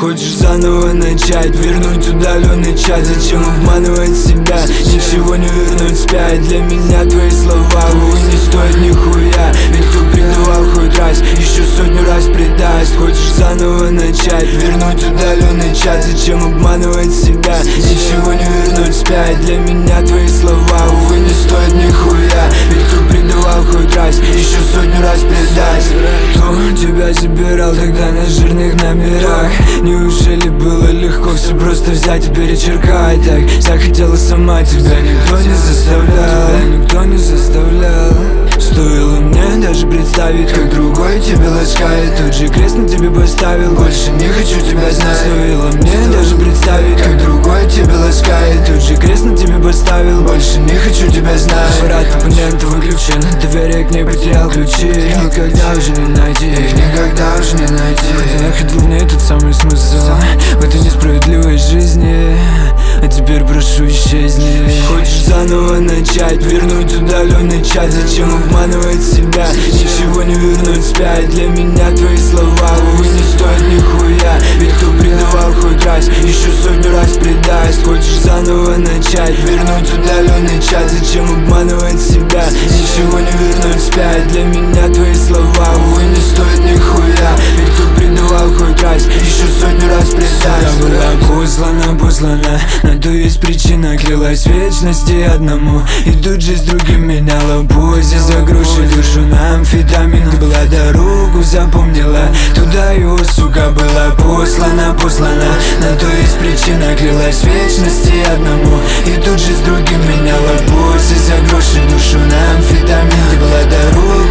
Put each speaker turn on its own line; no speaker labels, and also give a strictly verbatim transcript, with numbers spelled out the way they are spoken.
Хочешь заново начать, вернуть удаленный чат. Зачем обманывать себя, ничего не вернуть вспять. Для меня твои слова, увы, не стоят нихуя. Ведь кто предавал хоть раз, еще сотню раз предаст. Хочешь заново начать, вернуть удаленный чат. Зачем обманывать себя, ничего не вернуть вспять. Для меня твои слова, увы, не стоят нихуя. Ведь кто предавал хоть раз, еще сотню раз предаст. Кто тебя забирал тогда на жирных номерах? Неужели было легко все просто взять и перечеркать? Так захотела сама, тебя никто не заставлял, тебя никто не заставлял. Стоило мне даже представить, как другой тебя ласкает. Тут же крест на тебе поставил, больше не хочу тебя знать. Стоило мне даже представить, как другой тебя ласкает. Тут же крест на тебе поставил, больше не хочу тебя знать. Аппарат абонента выключен, доверие к ней потерял ключи. Никогда уже не найти их, никогда уже не найти. Хотя я ходил в ней тот самый смысл в этой несправедливой жизни. А теперь прошу, исчезни. Хочешь заново начать, вернуть удаленный чат. Зачем обманывать себя, ничего не вернуть вспять. Для меня твои слова, увы, не стоят нихуя. Ведь кто предавал хоть раз, еще сотню раз предаст. Хочешь заново начать, вернуть удаленный чат. Зачем обманывать себя, ничего не вернуть вспять. Для меня твои слова, увы, не стоят нихуя. Ведь кто предавал хоть раз, еще сотню раз предаст. Я была послана, послана, на то есть причина. Клялась вечности одному, и тут же с другим меняла позе. За груши душу на амфетамин. Ты была дорогу запомнила, туда его, сука, была послана, послана. На то есть причина, клялась вечности одному, и тут же с другим меняла позе. За груши душу на амфетамин. Ты была дорогу